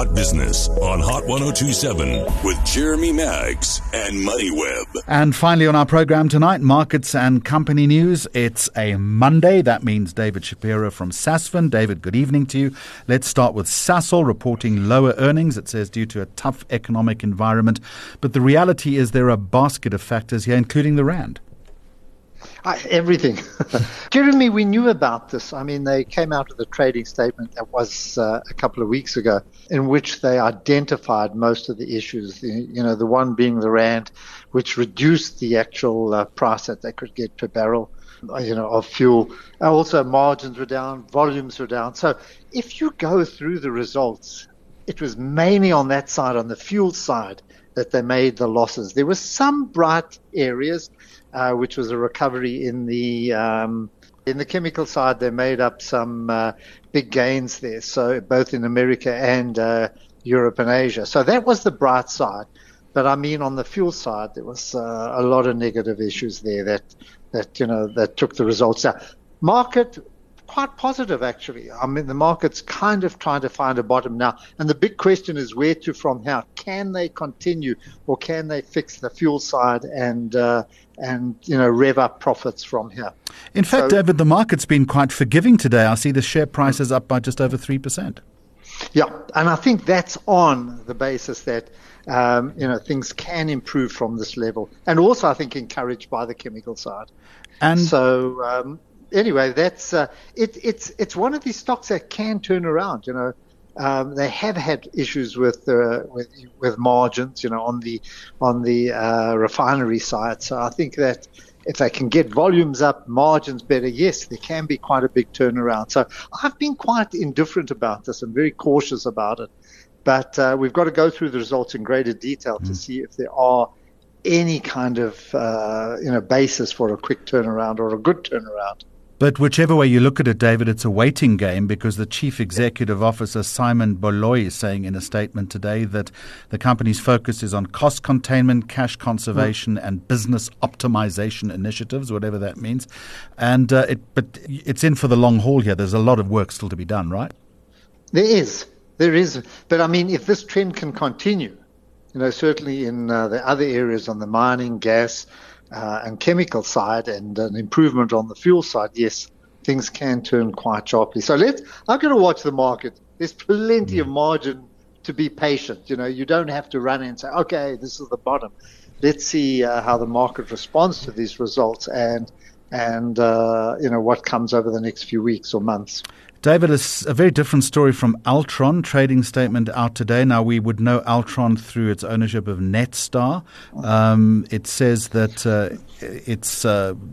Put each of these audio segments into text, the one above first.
Hot Business on Hot 102.7 with Jeremy Maggs and MoneyWeb. And finally on our program tonight, markets and company news. It's a Monday. That means David Shapiro from Sasfin. David, good evening to you. Let's start with Sasol reporting lower earnings, it says, due to a tough economic environment. But the reality is there are a basket of factors here, including the rand. Everything. Jeremy, we knew about this. I mean, they came out with a trading statement that was a couple of weeks ago in which they identified most of the issues, the one being the rand, which reduced the actual price that they could get per barrel, of fuel. Also, margins were down, volumes were down. So if you go through the results, it was mainly on that side, on the fuel side, that they made the losses. There were some bright areas, which was a recovery in the chemical side. They made up some big gains there, so both in America and Europe and Asia. So that was the bright side. But I mean, on the fuel side, there was a lot of negative issues there that took the results down. Market quite positive, actually. I mean, the market's kind of trying to find a bottom now. And the big question is where to from here. Can they continue, or can they fix the fuel side and rev up profits from here? In fact, David, the market's been quite forgiving today. I see the share price is up by just over 3%. Yeah, and I think that's on the basis that things can improve from this level, and also I think encouraged by the chemical side. And so anyway, that's it's one of these stocks that can turn around. They have had issues with margins, on the refinery side. So I think that if they can get volumes up, margins better, yes, there can be quite a big turnaround. So I've been quite indifferent about this and very cautious about it. But we've got to go through the results in greater detail to see if there are any kind of basis for a quick turnaround or a good turnaround. But whichever way you look at it, David, it's a waiting game, because the Chief Executive Officer, Simon Baloyi, is saying in a statement today that the company's focus is on cost containment, cash conservation, and business optimization initiatives, whatever that means. And but it's in for the long haul here. There's a lot of work still to be done, right? There is. But I mean, if this trend can continue, certainly in the other areas on the mining, gas, and chemical side, and an improvement on the fuel side, yes, things can turn quite sharply. So I'm going to watch the market. There's plenty of margin to be patient. You don't have to run in and say, okay, this is the bottom. Let's see how the market responds to these results and what comes over the next few weeks or months. David, it's a very different story from Altron. Trading statement out today. Now, we would know Altron through its ownership of Netstar. It says that its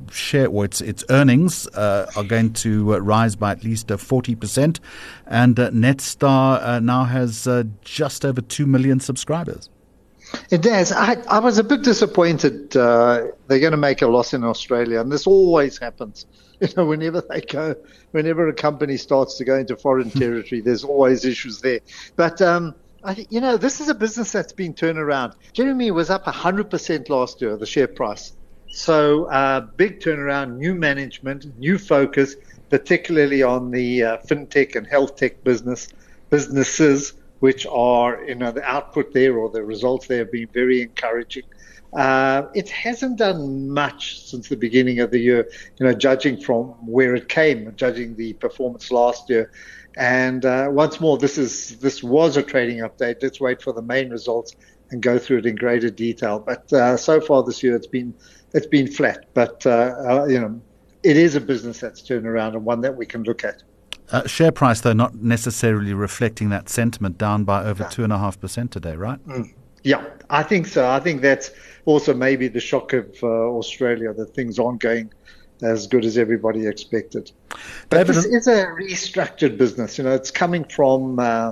earnings are going to rise by at least 40%, and Netstar now has just over 2 million subscribers. It does. I was a bit disappointed. They're going to make a loss in Australia, and this always happens. Whenever a company starts to go into foreign territory, there's always issues there. But this is a business that's been turned around. Jeremy was up 100% last year, the share price. So big turnaround, new management, new focus, particularly on the fintech and health tech businesses, which are, the output there or the results there have been very encouraging. It hasn't done much since the beginning of the year, judging from where it came, judging the performance last year. And once more, this was a trading update. Let's wait for the main results and go through it in greater detail. But so far this year, it's been flat. But it is a business that's turned around and one that we can look at. Share price, though, not necessarily reflecting that sentiment, down by over 2.5% today, right? Yeah, I think so. I think that's also maybe the shock of Australia, that things aren't going as good as everybody expected. But David, this is a restructured business. It's coming from a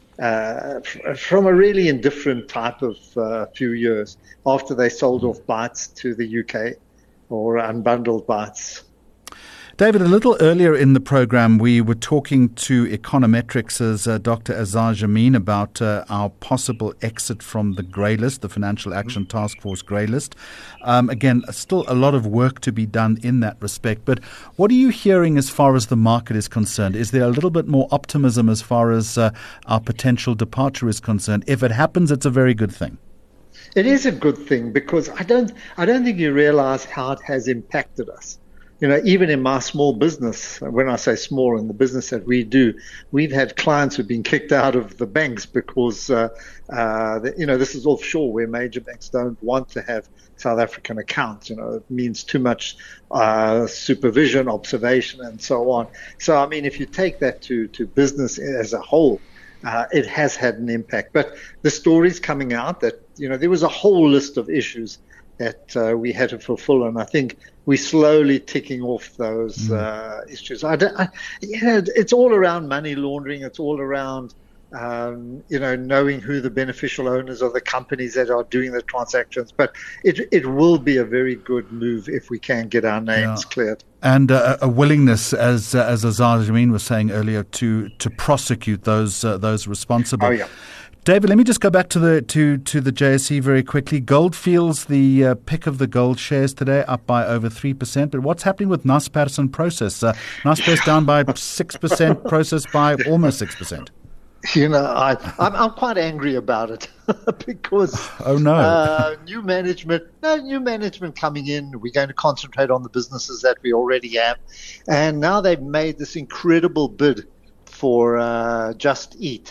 really indifferent type of few years after they sold off Bytes to the UK, or unbundled Bytes. David, a little earlier in the program, we were talking to Econometrics' Dr. Azar Jammine about our possible exit from the grey list, the Financial Action Task Force grey list. Again, still a lot of work to be done in that respect. But what are you hearing as far as the market is concerned? Is there a little bit more optimism as far as our potential departure is concerned? If it happens, it's a very good thing. It is a good thing because I don't think you realize how it has impacted us. You know, even in my small business, when I say small, in the business that we do, we've had clients who've been kicked out of the banks because, this is offshore where major banks don't want to have South African accounts. You know, it means too much supervision, observation, and so on. So, I mean, if you take that to business as a whole, it has had an impact. But the story's coming out that, you know, there was a whole list of issues that we had to fulfill, and I think we're slowly ticking off those issues. It's all around money laundering. It's all around, knowing who the beneficial owners of the companies that are doing the transactions. But it will be a very good move if we can get our names cleared. And a willingness, as Azar Jammine was saying earlier, to prosecute those responsible. Oh, yeah. David, let me just go back to the JSE very quickly. Gold Fields, the pick of the gold shares today, up by over 3%. But what's happening with Naspers and Prosus? Naspers down by 6%, Prosus by almost 6%. You know, I'm quite angry about it because new management coming in. We're going to concentrate on the businesses that we already have, and now they've made this incredible bid for Just Eat.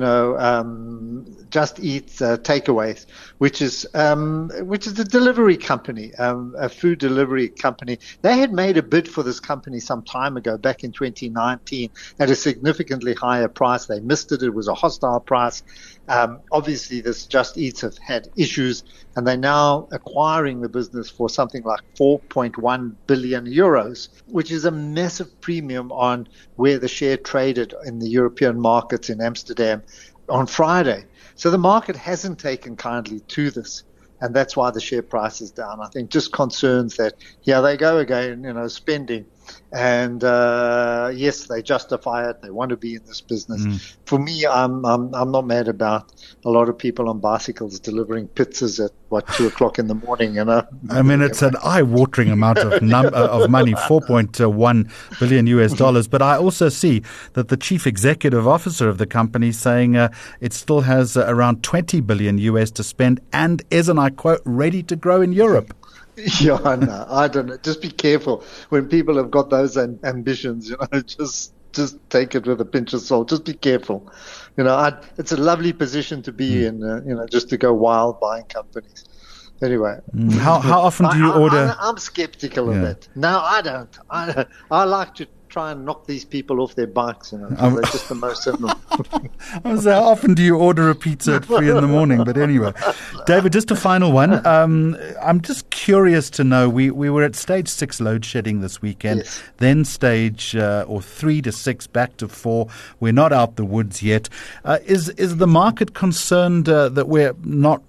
Just Eat Takeaways, which is a delivery company, a food delivery company. They had made a bid for this company some time ago, back in 2019, at a significantly higher price. They missed it. It was a hostile price. Obviously, this Just Eats have had issues, and they're now acquiring the business for something like 4.1 billion euros, which is a massive premium on where the share traded in the European markets in Amsterdam on Friday. So the market hasn't taken kindly to this, and that's why the share price is down. I think just concerns that here they go again, spending. And yes, they justify it. They want to be in this business. For me, I'm not mad about a lot of people on bicycles delivering pizzas at 2:00 in the morning. I mean, it's an eye-watering amount of money, $4.1 billion. But I also see that the chief executive officer of the company saying it still has around $20 billion to spend and is, and I quote, ready to grow in Europe. Yeah, no, I don't know. Just be careful when people have got those ambitions. Just take it with a pinch of salt. Just be careful. It's a lovely position to be in. Just to go wild buying companies. Anyway, how often do you order? I'm skeptical of it. No, I don't. I like to try and knock these people off their bikes. They're just the most similar. How often do you order a pizza at 3 a.m? But anyway, David, just a final one. I'm just curious to know, we were at stage 6 load shedding this weekend, yes. Then stage 3 to 6 back to 4. We're not out the woods yet. Is the market concerned that we're not,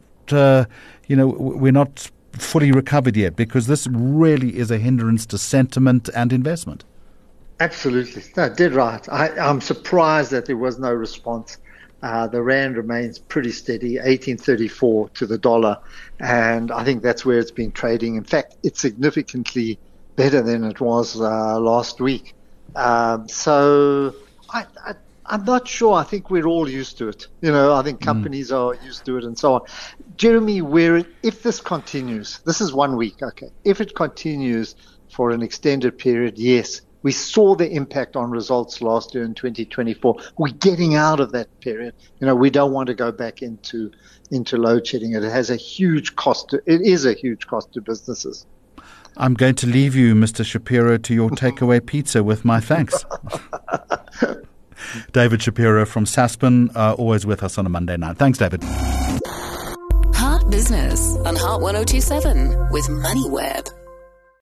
we're not fully recovered yet? Because this really is a hindrance to sentiment and investment. Absolutely. No, dead right. I'm surprised that there was no response. The rand remains pretty steady, 18.34 to the dollar, and I think that's where it's been trading. In fact, it's significantly better than it was last week. So I'm not sure. I think we're all used to it. I think companies are used to it and so on. Jeremy, if this continues, this is 1 week, okay. If it continues for an extended period, yes. We saw the impact on results last year in 2024. We're getting out of that period. We don't want to go back into load shedding. It has a huge cost. It is a huge cost to businesses. I'm going to leave you, Mr. Shapiro, to your takeaway pizza with my thanks. David Shapiro from Saspen, always with us on a Monday night. Thanks, David. Heart Business on Heart 102.7 with MoneyWeb.